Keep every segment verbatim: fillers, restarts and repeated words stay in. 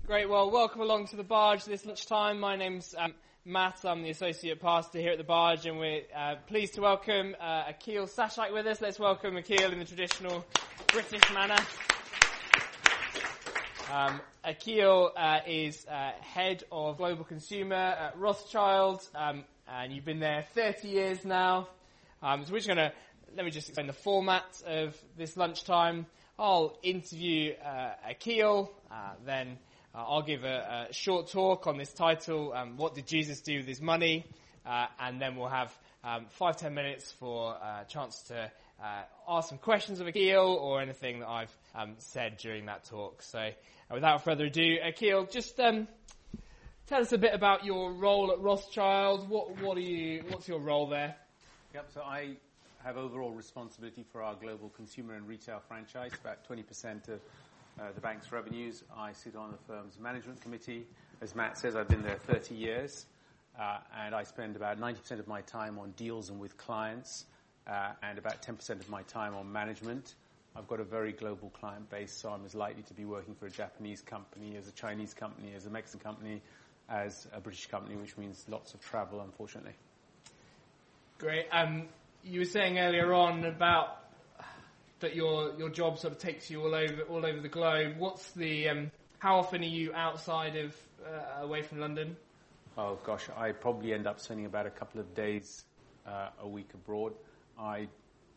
Great, well, welcome along to the Barge this lunchtime. My name's um, Matt, I'm the Associate Pastor here at the Barge, and we're uh, pleased to welcome uh, Akil Sashak with us. Let's welcome Akil in the traditional British manner. Um, Akil uh, is uh, Head of Global Consumer at Rothschild, um, and you've been there thirty years now. Um, so we're just going to, let me just explain the format of this lunchtime. I'll interview uh, Akil, uh, then Uh, I'll give a, a short talk on this title, um, What Did Jesus Do With His Money? Uh, and then we'll have um, five, ten minutes for a uh, chance to uh, ask some questions of Akil or anything that I've um, said during that talk. So uh, without further ado, Akil, just um, tell us a bit about your role at Rothschild. What, what are you? What's your role there? Yep, so I have overall responsibility for our global consumer and retail franchise, about twenty percent of Uh, the bank's revenues. I sit on the firm's management committee. As Matt says, I've been there thirty years, uh, and I spend about ninety percent of my time on deals and with clients, uh, and about ten percent of my time on management. I've got a very global client base, so I'm as likely to be working for a Japanese company, as a Chinese company, as a Mexican company, as a British company, which means lots of travel, unfortunately. Great. Um, you were saying earlier on about that your your job sort of takes you all over all over the globe. What's the um, how often are you outside of uh, away from London? Oh gosh, I probably end up spending about a couple of days uh, a week abroad. I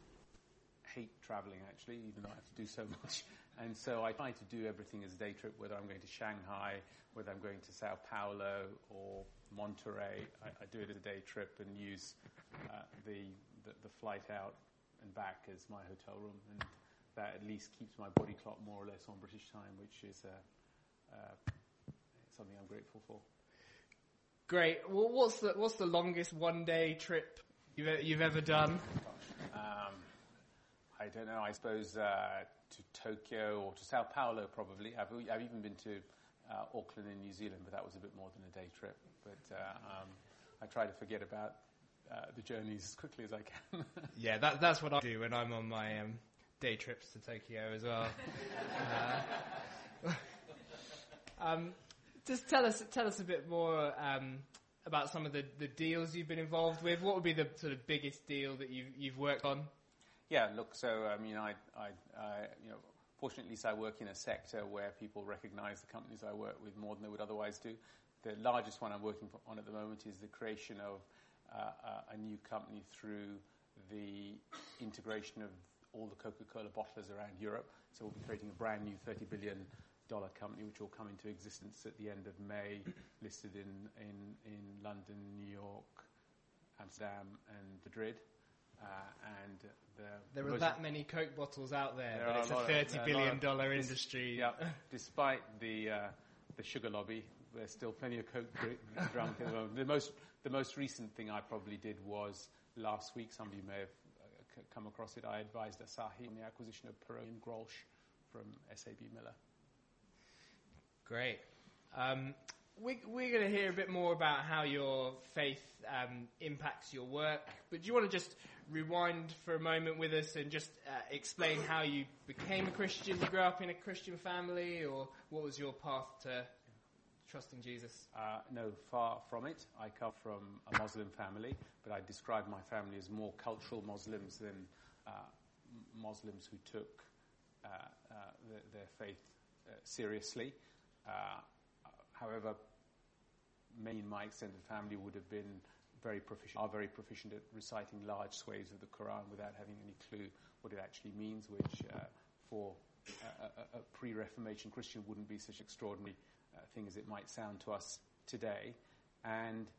hate traveling actually, even though I have to do so much. And so I try to do everything as a day trip, whether I'm going to Shanghai, whether I'm going to Sao Paulo or Monterey. I, I do it as a day trip and use uh, the, the the flight out and back as my hotel room, and that at least keeps my body clock more or less on British time, which is uh, uh, something I'm grateful for. Great. Well, what's the what's the longest one day trip you've you've ever done? Um, I don't know. I suppose uh, to Tokyo or to Sao Paulo probably. I've I've even been to uh, Auckland in New Zealand, but that was a bit more than a day trip. But uh, um, I try to forget about Uh, the journeys as quickly as I can. Yeah, that, that's what I do when I'm on my um, day trips to Tokyo as well. uh, um, just tell us tell us a bit more um, about some of the, the deals you've been involved with. What would be the sort of biggest deal that you've you've worked on? Yeah, look. So I mean, I, I, I you know, fortunately, I work in a sector where people recognise the companies I work with more than they would otherwise do. The largest one I'm working on at the moment is the creation of Uh, uh, a new company through the integration of all the Coca-Cola bottlers around Europe. So we'll be creating a brand new thirty billion dollars company which will come into existence at the end of May, listed in, in, in London, New York, Amsterdam and Madrid. Uh, and the There are that many Coke bottles out there, there but it's a thirty billion dollars of, industry. Yeah, despite the uh, the sugar lobby, there's still plenty of Coke drunk at the moment. The most The most recent thing I probably did was last week. Some of you may have uh, come across it. I advised Asahi on the acquisition of Peroni and Grolsch from S A B Miller. Great. Um, we, we're going to hear a bit more about how your faith um, impacts your work. But do you want to just rewind for a moment with us and just uh, explain how you became a Christian? You grew up in a Christian family, or what was your path to trusting Jesus? Uh, no, far from it. I come from a Muslim family, but I describe my family as more cultural Muslims than uh, Muslims who took uh, uh, the, their faith uh, seriously. Uh, however, many in my extended family would have been very proficient, are very proficient at reciting large swathes of the Quran without having any clue what it actually means, which uh, for a, a, a pre-Reformation Christian wouldn't be such extraordinary Uh, thing as it might sound to us today. And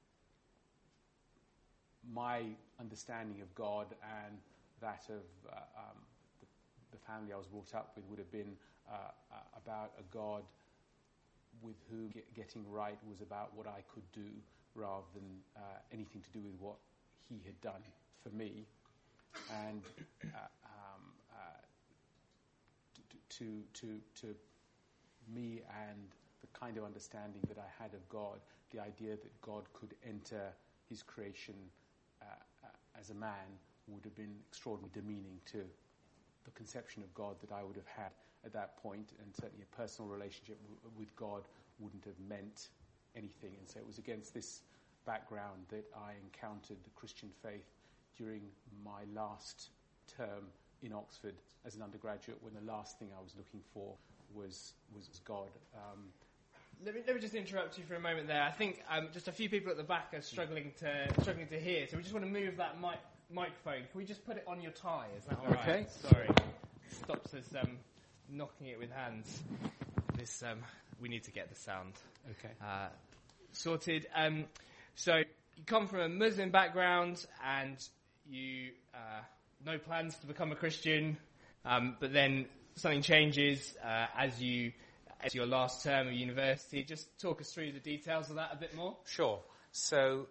my understanding of God and that of uh, um, the, the family I was brought up with would have been uh, uh, about a God with whom get, getting right was about what I could do rather than uh, anything to do with what he had done for me. And uh, um, uh, to, to, to me and the kind of understanding that I had of God, the idea that God could enter his creation uh, uh, as a man would have been extraordinarily demeaning to the conception of God that I would have had at that point, and certainly a personal relationship w- with God wouldn't have meant anything. And so it was against this background that I encountered the Christian faith during my last term in Oxford as an undergraduate, when the last thing I was looking for was was God. Um, let me let me just interrupt you for a moment there. I think um, just a few people at the back are struggling to struggling to hear, so we just want to move that mic, microphone. Can we just put it on your tie? Is that all right? Okay. Sorry, stops us um, knocking it with hands. This um, we need to get the sound okay. uh, sorted. Um, so you come from a Muslim background, and you uh, no plans to become a Christian, um, but then something changes uh, as you as your last term of university. Just talk us through the details of that a bit more. Sure. So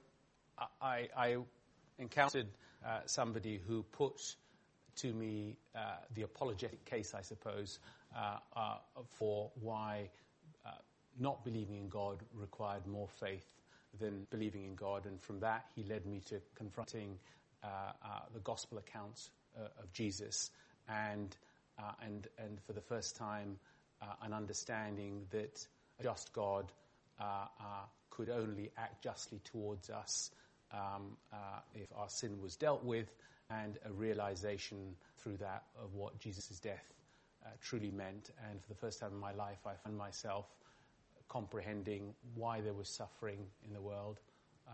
I, I encountered uh, somebody who put to me uh, the apologetic case, I suppose, uh, uh, for why uh, not believing in God required more faith than believing in God. And from that, he led me to confronting uh, uh, the gospel accounts uh, of Jesus, and uh, and and for the first time, uh, an understanding that a just God uh, uh, could only act justly towards us um, uh, if our sin was dealt with, and a realization through that of what Jesus' death uh, truly meant. And for the first time in my life, I found myself comprehending why there was suffering in the world, uh,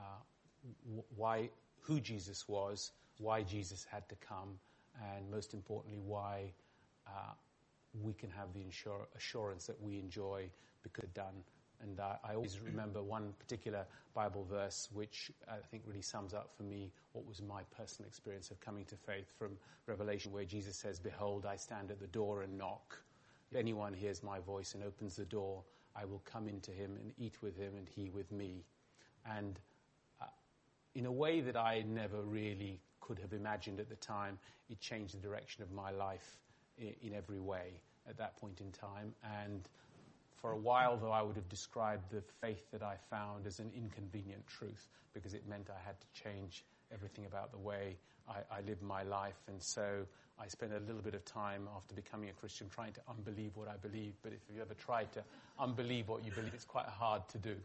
w- why, who Jesus was, why Jesus had to come, and most importantly, why uh, we can have the insur- assurance that we enjoy because it's done. And uh, I always remember one particular Bible verse which I think really sums up for me what was my personal experience of coming to faith from Revelation, where Jesus says, "Behold, I stand at the door and knock. If anyone hears my voice and opens the door, I will come into him and eat with him and he with me." And uh, in a way that I never really could have imagined at the time, it changed the direction of my life in, in every way at that point in time. And for a while, though, I would have described the faith that I found as an inconvenient truth, because it meant I had to change everything about the way I, I lived my life. And so I spent a little bit of time after becoming a Christian trying to unbelieve what I believe. But if you ever tried to unbelieve what you believe, it's quite hard to do.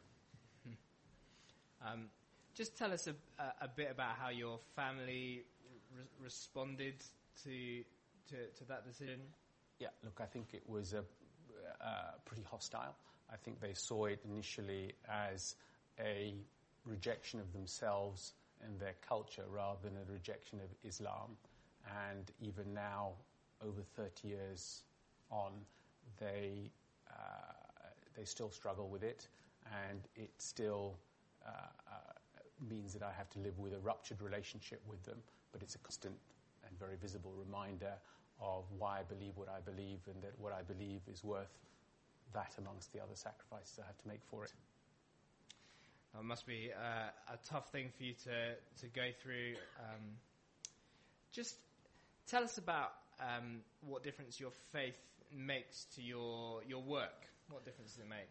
Um, just tell us a, a bit about how your family re- responded to, to to that decision. Yeah, look, I think it was a, uh, pretty hostile. I think they saw it initially as a rejection of themselves and their culture rather than a rejection of Islam. And even now, over thirty years on, they uh, they still struggle with it, and it still uh, uh, means that I have to live with a ruptured relationship with them. But it's a constant and very visible reminder of why I believe what I believe, and that what I believe is worth that amongst the other sacrifices I have to make for it. It must be uh, a tough thing for you to, to go through. Um, just tell us about um, what difference your faith makes to your your work. What difference does it make?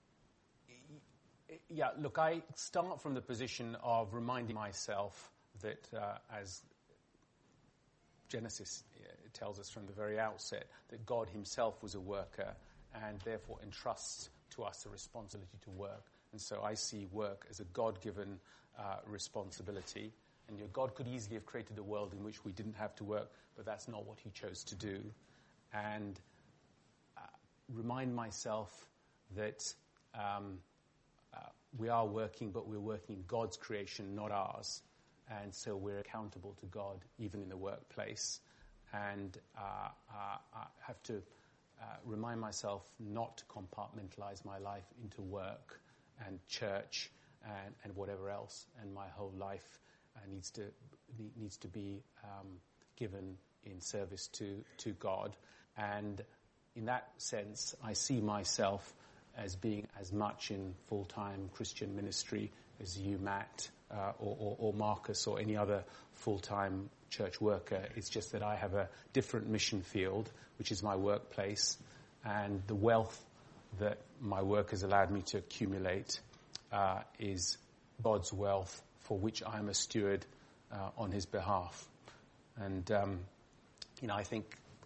Yeah, look, I start from the position of reminding myself that uh, as Genesis tells us from the very outset, that God himself was a worker and therefore entrusts to us the responsibility to work. And so I see work as a God-given uh, responsibility. And you know, God could easily have created a world in which we didn't have to work, but that's not what he chose to do. And uh, remind myself that um, uh, we are working, but we're working in God's creation, not ours. And so we're accountable to God, even in the workplace. And uh, uh, I have to uh, remind myself not to compartmentalize my life into work and church and, and whatever else. And my whole life uh, needs to needs to be um, given in service to, to God. And in that sense, I see myself as being as much in full-time Christian ministry as you, Matt, uh, or, or, or Marcus, or any other full-time church worker. It's just that I have a different mission field, which is my workplace, and the wealth that my work has allowed me to accumulate uh, is God's wealth, for which I'm a steward uh, on his behalf. And, um, you know, I think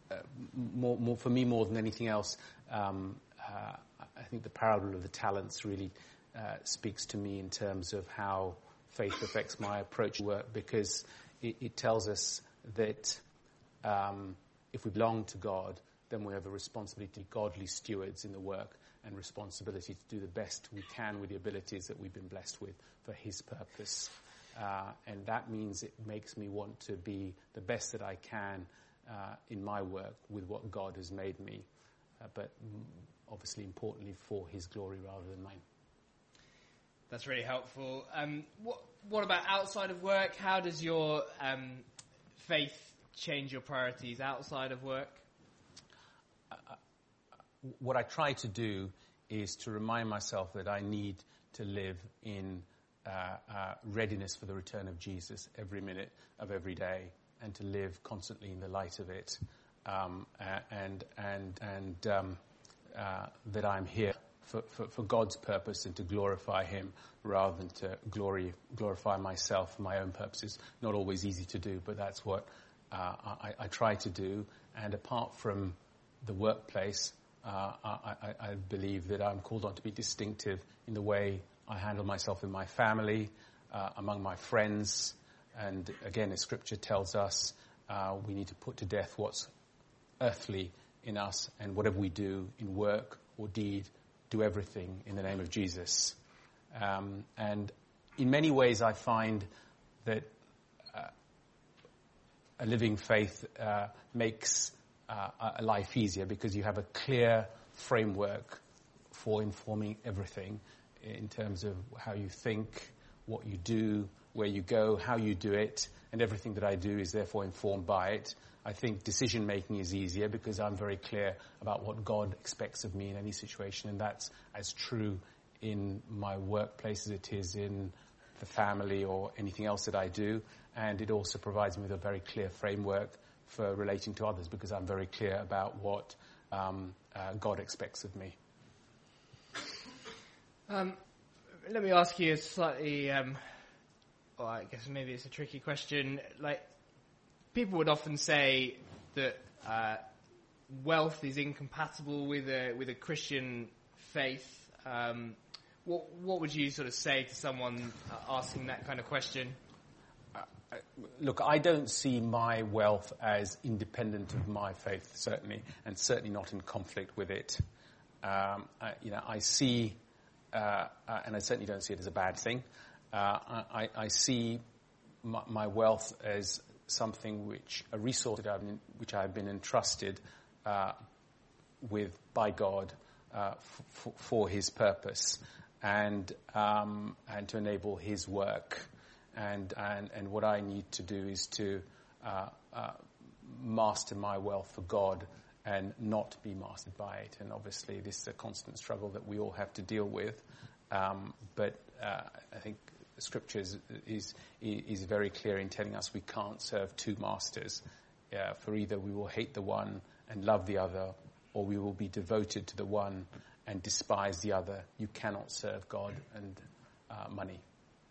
uh, more, more for me more than anything else, um, uh, I think the parable of the talents really uh, speaks to me in terms of how faith affects my approach to work, because it, it tells us that um, if we belong to God, then we have a responsibility to be godly stewards in the work and responsibility to do the best we can with the abilities that we've been blessed with for His purpose. Uh, and that means it makes me want to be the best that I can uh, in my work with what God has made me, uh, but obviously importantly for His glory rather than mine. That's really helpful. Um, what, what about outside of work? How does your um, faith change your priorities outside of work? Uh, what I try to do is to remind myself that I need to live in uh, uh, readiness for the return of Jesus every minute of every day, and to live constantly in the light of it, um, and and and um, uh, that I'm here for, for, for God's purpose and to glorify Him rather than to glory, glorify myself for my own purposes. Not always easy to do, but that's what uh, I, I try to do. And apart from the workplace, uh, I, I, I believe that I'm called on to be distinctive in the way I handle myself in my family, uh, among my friends. And again, as Scripture tells us, uh, we need to put to death what's earthly in us, and whatever we do in work or deed, do everything in the name of Jesus. Um, and in many ways, I find that uh, a living faith uh, makes uh, a life easier, because you have a clear framework for informing everything in terms of how you think, what you do, where you go, how you do it, and everything that I do is therefore informed by it. I think decision-making is easier because I'm very clear about what God expects of me in any situation, and that's as true in my workplace as it is in the family or anything else that I do. And it also provides me with a very clear framework for relating to others, because I'm very clear about what um, uh, God expects of me. Um, let me ask you a slightly, um, well, I guess maybe it's a tricky question. Like, people would often say that uh, wealth is incompatible with a with a Christian faith. Um, what what would you sort of say to someone uh, asking that kind of question? Uh, look, I don't see my wealth as independent of my faith, certainly, and certainly not in conflict with it. Um, I, you know, I see, uh, uh, and I certainly don't see it as a bad thing. Uh, I, I see my, my wealth as something which, a resource that I've been, which I've been entrusted uh, with by God uh, f- f- for His purpose, and um, and to enable His work. And, and and what I need to do is to uh, uh, master my wealth for God and not be mastered by it. And obviously this is a constant struggle that we all have to deal with. Um, but uh, I think Scripture is, is is very clear in telling us we can't serve two masters. Uh, for either we will hate the one and love the other, or we will be devoted to the one and despise the other. You cannot serve God and uh, money.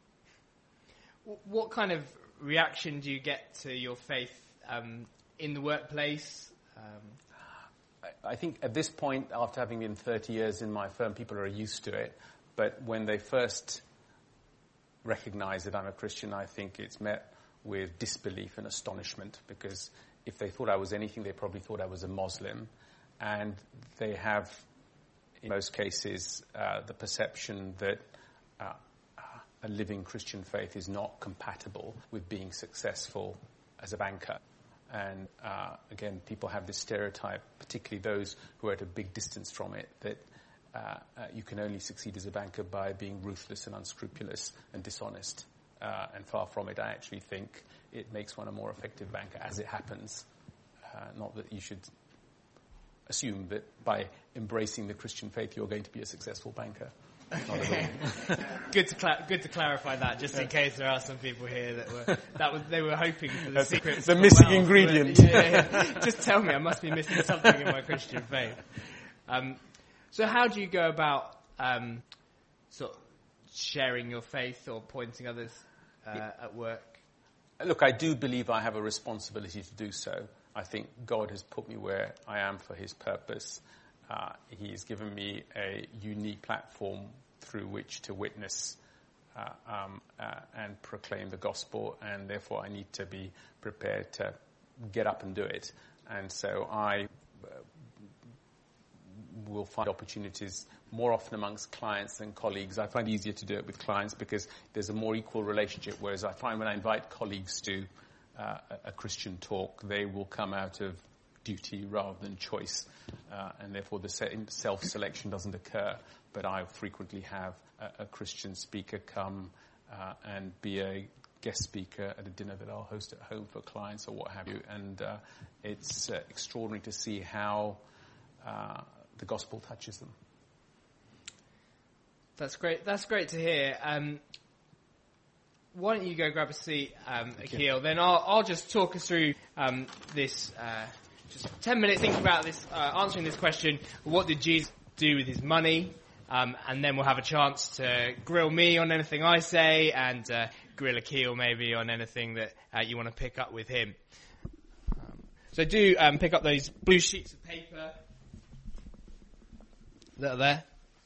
What kind of reaction do you get to your faith um, in the workplace? Um, I think at this point, after having been thirty years in my firm, people are used to it. But when they first recognize that I'm a Christian, I think it's met with disbelief and astonishment, because if they thought I was anything, they probably thought I was a Muslim. And they have, in most cases, uh, the perception that uh, a living Christian faith is not compatible with being successful as a banker. And uh, again, people have this stereotype, particularly those who are at a big distance from it, that uh, uh, you can only succeed as a banker by being ruthless and unscrupulous and dishonest. Uh, and far from it, I actually think it makes one a more effective banker, as it happens. Uh, not that you should assume that by embracing the Christian faith you're going to be a successful banker. Not at all. Good to cla- good to clarify that, just in case there are some people here that were that was they were hoping for the That's secret, the missing wealth, ingredient. But, yeah, yeah. Just tell me, I must be missing something in my Christian faith. Um, so, how do you go about um, sort of sharing your faith or pointing others uh, at work? Look, I do believe I have a responsibility to do so. I think God has put me where I am for his purpose. Uh, he's given me a unique platform through which to witness uh, um, uh, and proclaim the gospel, and therefore I need to be prepared to get up and do it. And so I uh, will find opportunities more often amongst clients than colleagues. I find it easier to do it with clients because there's a more equal relationship, whereas I find when I invite colleagues to uh, a Christian talk, they will come out of duty rather than choice, uh, and therefore the self-selection doesn't occur. But I frequently have a, a Christian speaker come uh, and be a guest speaker at a dinner that I'll host at home for clients or what have you, and uh, it's uh, extraordinary to see how uh, the gospel touches them. That's great. That's great to hear. Um, why don't you go grab a seat, um, Akhil? Then I'll, I'll just talk us through um, this. Uh, just ten minutes thinking about this, uh, answering this question: what did Jesus do with his money? Um, and then we'll have a chance to grill me on anything I say, and uh, grill Akhil maybe on anything that uh, you want to pick up with him. Um, so do um, pick up those blue sheets of paper that are there.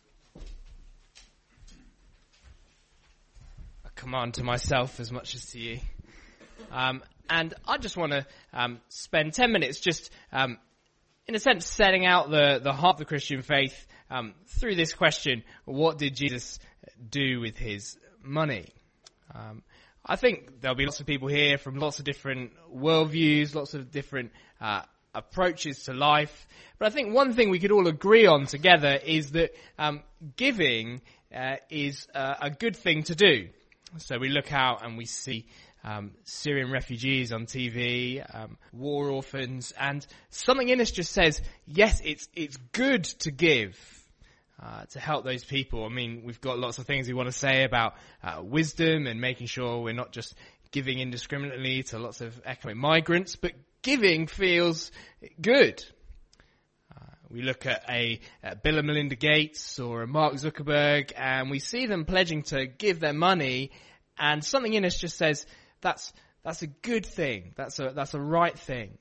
A command to myself as much as to you. Um, and I just want to um, spend ten minutes just, um, in a sense, setting out the, the heart of the Christian faith um, through this question: what did Jesus do with his money? Um, I think there'll be lots of people here from lots of different worldviews, lots of different uh, approaches to life. But I think one thing we could all agree on together is that um, giving uh, is uh, a good thing to do. So we look out and we see um, Syrian refugees on T V, um, war orphans, and something in us just says, yes, it's it's good to give. Uh, to help those people. I mean, we've got lots of things we want to say about uh, wisdom and making sure we're not just giving indiscriminately to lots of economic migrants, but giving feels good. Uh, we look at a, a Bill and Melinda Gates or a Mark Zuckerberg, and we see them pledging to give their money, and something in us just says that's that's a good thing. That's a that's a right thing.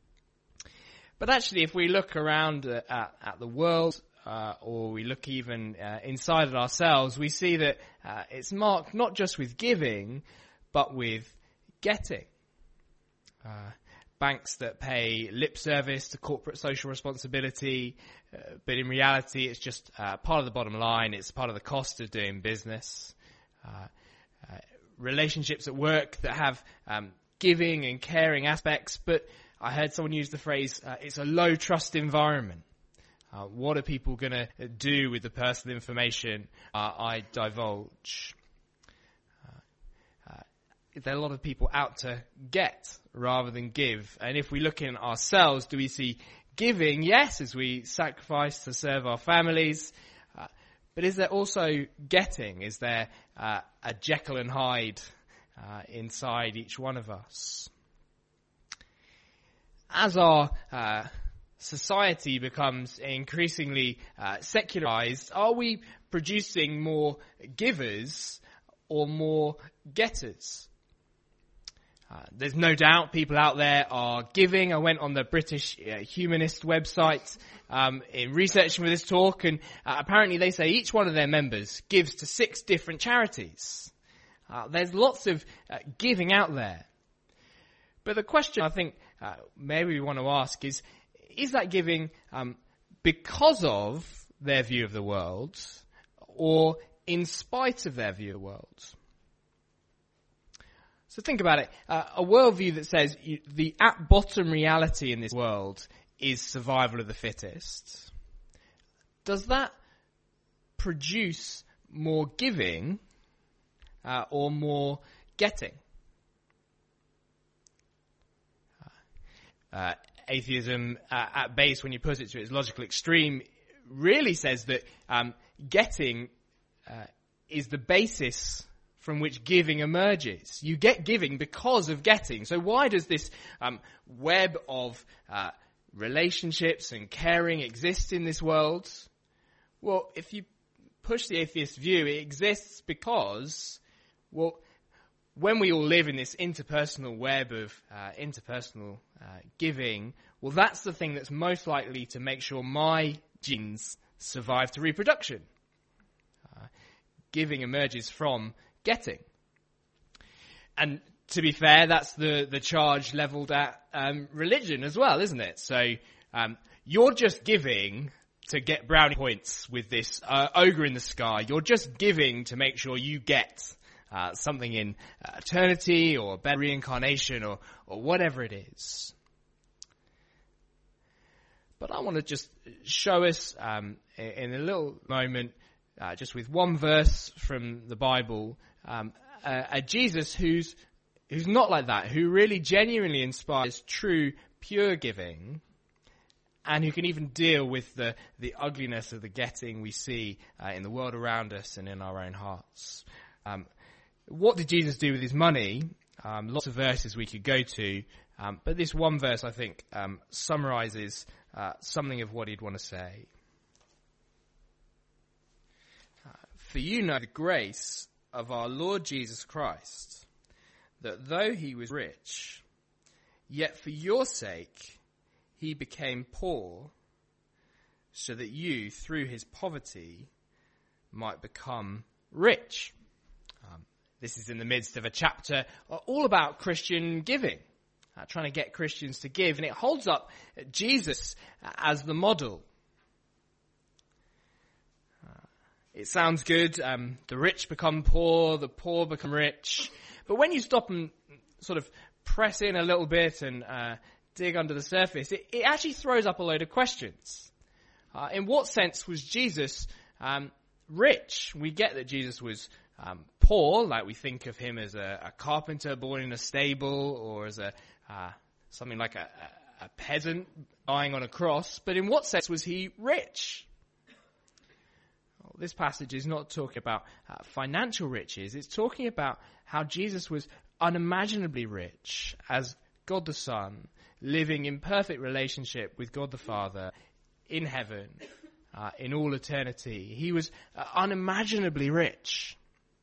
But actually, if we look around at, at, at the world, Uh, or we look even uh, inside at ourselves, we see that uh, it's marked not just with giving, but with getting. Uh, banks that pay lip service to corporate social responsibility, uh, but in reality it's just uh, part of the bottom line, it's part of the cost of doing business. Uh, uh, relationships at work that have um, giving and caring aspects, but I heard someone use the phrase, uh, it's a low trust environment. Uh, what are people going to do with the personal information uh, I divulge? Uh, uh, there are a lot of people out to get rather than give. And if we look in ourselves, do we see giving? Yes, as we sacrifice to serve our families. Uh, but is there also getting? Is there uh, a Jekyll and Hyde uh, inside each one of us? As our Uh, society becomes increasingly uh, secularized, are we producing more givers or more getters? Uh, there's no doubt people out there are giving. I went on the British uh, Humanist website um, in researching for this talk, and uh, apparently they say each one of their members gives to six different charities. Uh, there's lots of uh, giving out there. But the question I think uh, maybe we want to ask is, is that giving um, because of their view of the world or in spite of their view of the world? So think about it. Uh, a worldview that says you, the at bottom reality in this world is survival of the fittest. Does that produce more giving uh, or more getting? Uh, Atheism, uh, at base, when you put it to its logical extreme, really says that um, getting uh, is the basis from which giving emerges. You get giving because of getting. So why does this um, web of uh, relationships and caring exist in this world? Well, if you push the atheist view, it exists because, well, when we all live in this interpersonal web of uh, interpersonal uh, giving, well, that's the thing that's most likely to make sure my genes survive to reproduction. Uh, giving emerges from getting. And to be fair, that's the, the charge leveled at um, religion as well, isn't it? So um, you're just giving to get brownie points with this uh, ogre in the sky. You're just giving to make sure you get uh, something in uh, eternity or better reincarnation or, or whatever it is. But I want to just show us um, in a little moment, uh, just with one verse from the Bible, um, a, a Jesus who's who's not like that, who really genuinely inspires true, pure giving, and who can even deal with the, the ugliness of the getting we see uh, in the world around us and in our own hearts. Um, what did Jesus do with his money? Um, lots of verses we could go to, um, but this one verse, I think, um, summarizes uh, something of what he'd want to say. Uh, For you know the grace of our Lord Jesus Christ, that though he was rich, yet for your sake he became poor, so that you, through his poverty, might become rich. Um, this is in the midst of a chapter all about Christian giving, uh, trying to get Christians to give, and it holds up Jesus as the model. Uh, it sounds good. Um, the rich become poor, the poor become rich. But when you stop and sort of press in a little bit and uh, dig under the surface, it, it actually throws up a load of questions. Uh, in what sense was Jesus um, rich? We get that Jesus was um, poor, like we think of him as a, a carpenter born in a stable, or as a uh, something like a, a, a peasant dying on a cross. But in what sense was he rich? Well, this passage is not talking about uh, financial riches. It's talking about how Jesus was unimaginably rich as God the Son, living in perfect relationship with God the Father in heaven, uh, in all eternity. He was uh, unimaginably rich.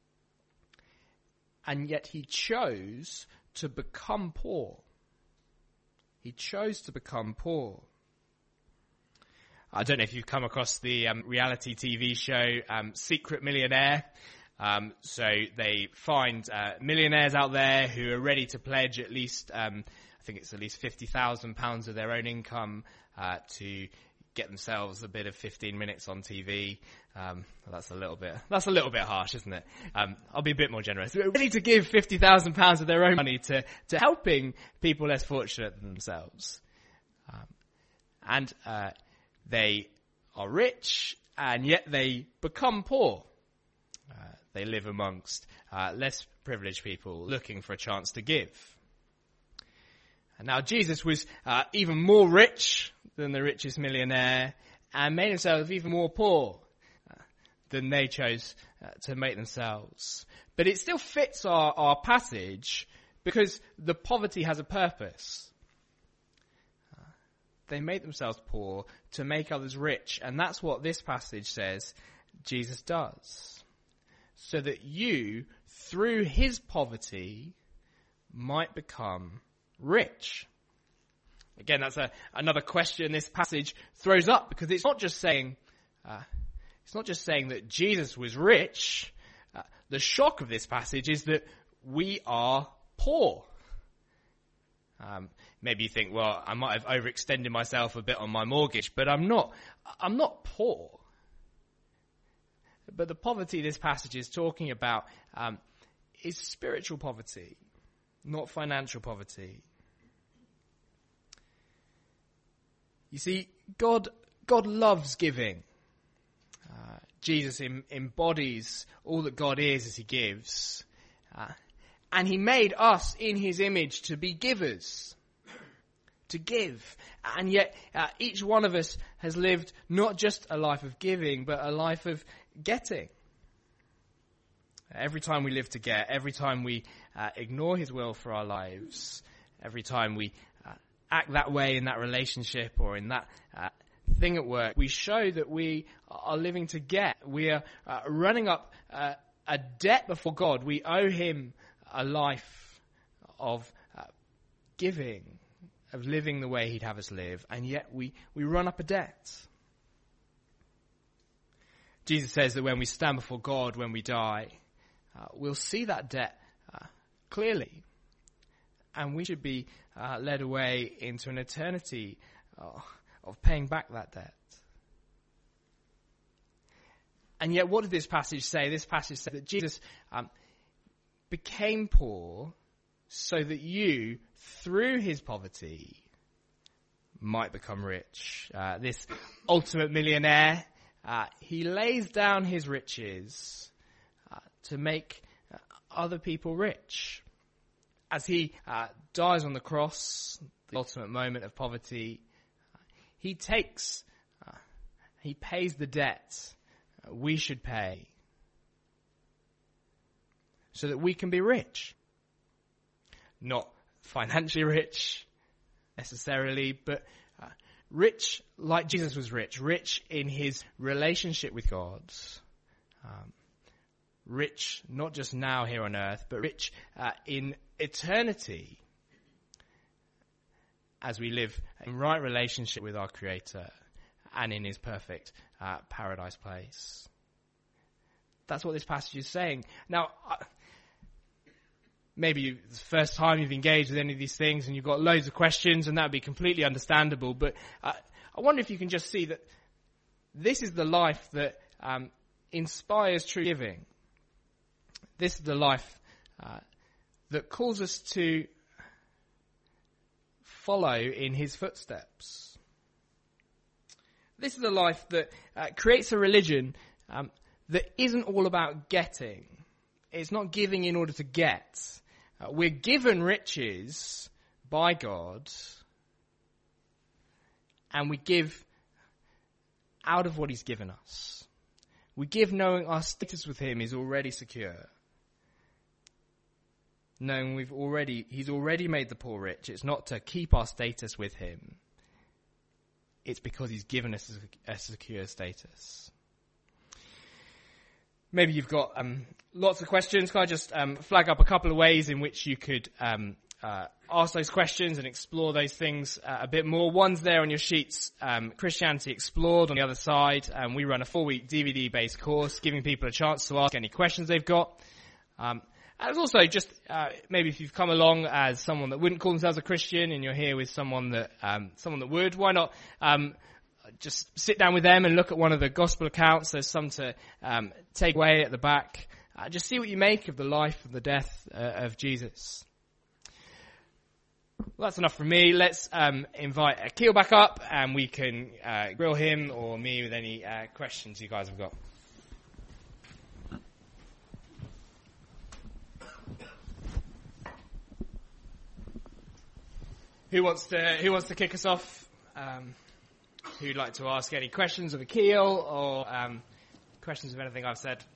And yet he chose to become poor. He chose to become poor. I don't know if you've come across the um, reality T V show um, Secret Millionaire. Um, so they find uh, millionaires out there who are ready to pledge at least, um, I think it's at least fifty thousand pounds of their own income uh, to get themselves a bit of fifteen minutes on T V. Um, that's a little bit, that's a little bit harsh, isn't it? Um, I'll be a bit more generous. They're ready to give fifty thousand pounds of their own money to, to helping people less fortunate than themselves. Um, and uh, they are rich, and yet they become poor. Uh, they live amongst uh, less privileged people looking for a chance to give. And now Jesus was uh, even more rich than the richest millionaire, and made himself even more poor uh, than they chose uh, to make themselves. But it still fits our, our passage because the poverty has a purpose. Uh, they made themselves poor to make others rich, and that's what this passage says Jesus does. So that you, through his poverty, might become rich. Again, that's a, another question this passage throws up, because it's not just saying, uh, it's not just saying that Jesus was rich. Uh, the shock of this passage is that we are poor. Um, maybe you think, well, I might have overextended myself a bit on my mortgage, but I'm not. I'm not poor. But the poverty this passage is talking about um, is spiritual poverty, not financial poverty. You see, God God loves giving. Uh, Jesus em- embodies all that God is as he gives. Uh, and he made us in his image to be givers, to give. And yet uh, each one of us has lived not just a life of giving, but a life of getting. Every time we live to get, every time we uh, ignore his will for our lives, every time we uh, act that way in that relationship or in that uh, thing at work, we show that we are living to get. We are uh, running up uh, a debt before God. We owe him a life of uh, giving, of living the way he'd have us live, and yet we, we run up a debt. Jesus says that when we stand before God, when we die, uh, we'll see that debt uh, clearly. And we should be uh, led away into an eternity uh, of paying back that debt. And yet, what did this passage say? This passage said that Jesus um, became poor so that you, through his poverty, might become rich. Uh, this ultimate millionaire, uh, he lays down his riches uh, to make uh, other people rich. As he uh, dies on the cross, the ultimate moment of poverty, uh, he takes, uh, he pays the debt we should pay so that we can be rich. Not financially rich necessarily, but uh, rich like Jesus was rich. Rich in his relationship with God. Um, rich not just now here on earth, but rich uh, in eternity as we live in right relationship with our Creator and in his perfect uh, paradise place. That's what this passage is saying. Now, uh, maybe you, it's the first time you've engaged with any of these things and you've got loads of questions, and that would be completely understandable, but uh, I wonder if you can just see that this is the life that um, inspires true giving. This is the life uh, that calls us to follow in his footsteps. This is a life that uh, creates a religion um, that isn't all about getting. It's not giving in order to get. Uh, we're given riches by God, and we give out of what he's given us. We give knowing our status with him is already secure. Knowing we've already, he's already made the poor rich. It's not to keep our status with him. It's because he's given us a, a secure status. Maybe you've got um, lots of questions. Can I just um, flag up a couple of ways in which you could um, uh, ask those questions and explore those things uh, a bit more? One's there on your sheets, um, Christianity Explored on the other side. Um, we run a four-week D V D-based course, giving people a chance to ask any questions they've got. Um, And also just, uh, maybe if you've come along as someone that wouldn't call themselves a Christian and you're here with someone that, um, someone that would, why not, um, just sit down with them and look at one of the gospel accounts. There's some to, um, take away at the back. Uh, just see what you make of the life and the death uh, of Jesus. Well, that's enough from me. Let's, um, invite Akil back up and we can, uh, grill him or me with any, uh, questions you guys have got. Who wants to Who wants to kick us off? Um, who'd like to ask any questions of Akil or um, questions of anything I've said?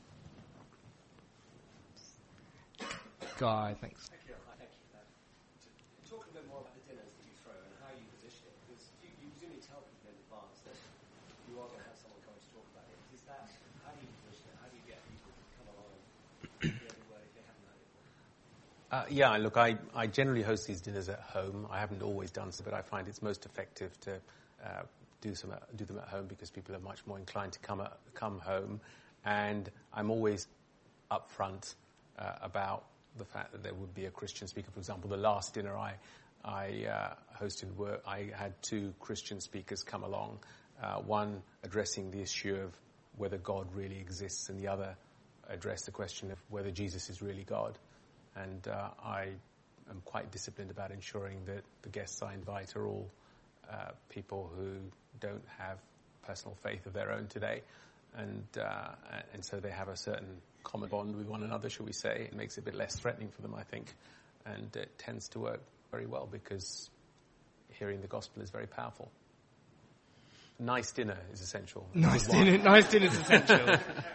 Guy, thanks. Thank you. Thank you. Uh, talk a bit more about the dinners that you throw and how you position it, because you, you presumably tell people in advance that you are going to have someone coming to talk about it. Is that how do you position it? How do you get people to come along and hear the word if they haven't heard it before? Uh, yeah, look, I, I generally host these dinners at home. I haven't always done so, but I find it's most effective to uh, do some uh, do them at home because people are much more inclined to come uh, come home. And I'm always upfront uh, about the fact that there would be a Christian speaker. For example, the last dinner I I uh, hosted, were I had two Christian speakers come along. Uh, one addressing the issue of whether God really exists, and the other addressed the question of whether Jesus is really God. And uh, I am quite disciplined about ensuring that the guests I invite are all uh, people who don't have personal faith of their own today. And uh, and so they have a certain common bond with one another, shall we say. It makes it a bit less threatening for them, I think. And it tends to work very well because hearing the gospel is very powerful. Nice dinner is essential. Nice dinner, nice dinner is essential.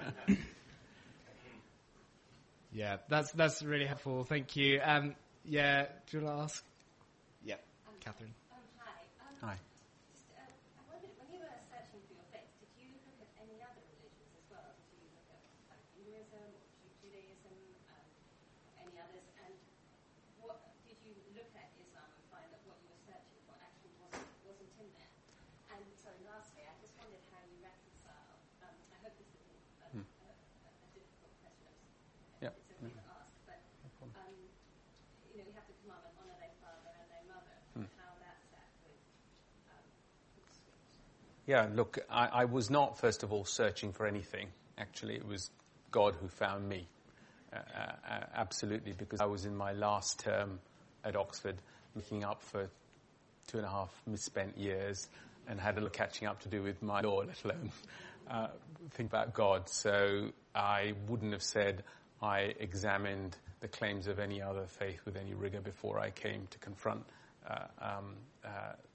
Yeah, that's that's really helpful. Thank you. Um, yeah, do you want to ask? Yeah, um, Catherine. Um, hi. Um, Hi. Just, uh, I wondered, when you were searching for your faith, did you look at any other religions as well? Did you look at like Hinduism or Judaism, um, any any others? And what did you look at Islam and find that what you were searching for actually wasn't, wasn't in there? And so lastly, I just wondered how you reconcile, um, I hope this isn't a, Hmm. a, a, a difficult question, Yeah. it's okay to ask, but um, you know, we have the commandment, honour thy father and thy mother, Hmm. how that sat with um, with switch. Yeah, look, I, I was not, first of all, searching for anything. Actually, it was God who found me. Uh, uh, absolutely, because I was in my last term at Oxford, making up for two and a half misspent years, and had a little catching up to do with my law, let alone uh, think about God. So I wouldn't have said I examined the claims of any other faith with any rigor before I came to confront uh, um, uh,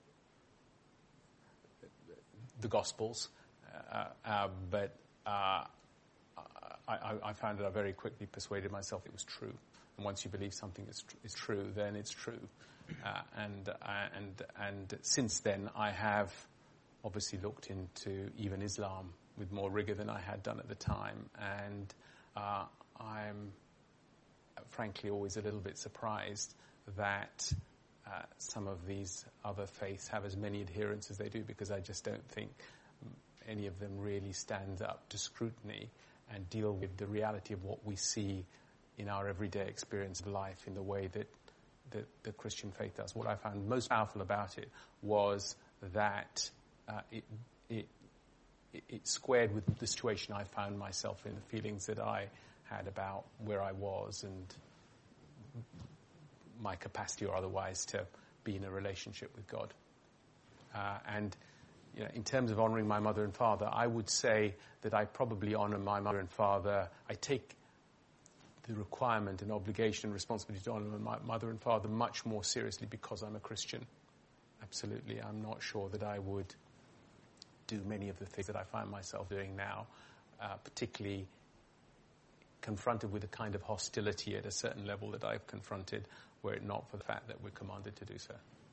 the Gospels. Uh, uh, but uh, I, I found that I very quickly persuaded myself it was true. And once you believe something is, tr- is true, then it's true. Uh, and, uh, and, and since then, I have obviously looked into even Islam with more rigor than I had done at the time. And uh, I'm frankly always a little bit surprised that uh, some of these other faiths have as many adherents as they do, because I just don't think any of them really stand up to scrutiny and deal with the reality of what we see in our everyday experience of life in the way that, that the Christian faith does. What I found most powerful about it was that uh, it, it, it squared with the situation I found myself in, the feelings that I had about where I was and my capacity or otherwise to be in a relationship with God. Uh, and You know, in terms of honouring my mother and father, I would say that I probably honour my mother and father. I take the requirement and obligation and responsibility to honour my mother and father much more seriously because I'm a Christian. Absolutely. I'm not sure that I would do many of the things that I find myself doing now, uh, particularly confronted with a kind of hostility at a certain level that I've confronted, were it not for the fact that we're commanded to do so.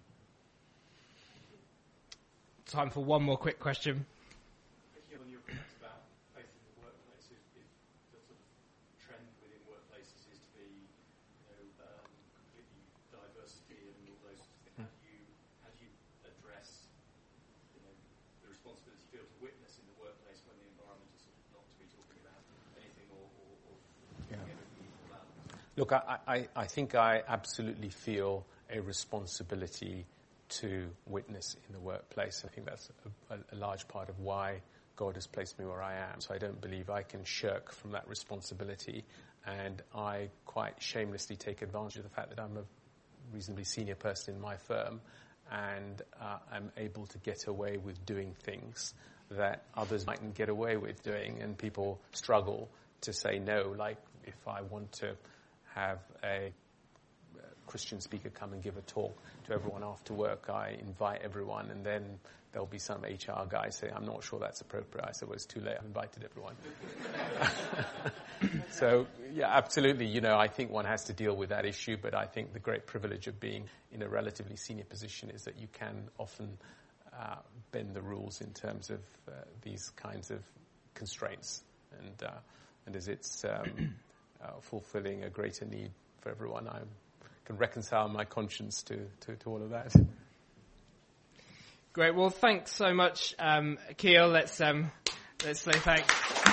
Time for one more quick question. Picking up on your comments about faith in the workplace, if, if the sort of trend within workplaces is to be, you know, um, completely diversity and all those sorts of things, how do you how do you address, you know, the responsibility you feel to witness in the workplace when the environment is sort of not to be talking about anything or, or, or Yeah. everything equal balance? Look, I, I, I think I absolutely feel a responsibility to witness in the workplace. I think that's a, a, a large part of why God has placed me where I am. So I don't believe I can shirk from that responsibility. And I quite shamelessly take advantage of the fact that I'm a reasonably senior person in my firm, and uh, I'm able to get away with doing things that others mightn't get away with doing, and people struggle to say no. Like if I want to have a Christian speaker come and give a talk to everyone after work, I invite everyone, and then there'll be some H R guy say, I'm not sure that's appropriate. I said, well, it's too late. I've invited everyone. So, yeah, absolutely. You know, I think one has to deal with that issue, but I think the great privilege of being in a relatively senior position is that you can often uh, bend the rules in terms of uh, these kinds of constraints. And, uh, and as it's um, uh, fulfilling a greater need for everyone, I'm can reconcile my conscience to, to, to all of that. Great. Well, thanks so much, um, Keel. Let's um, let's say thanks.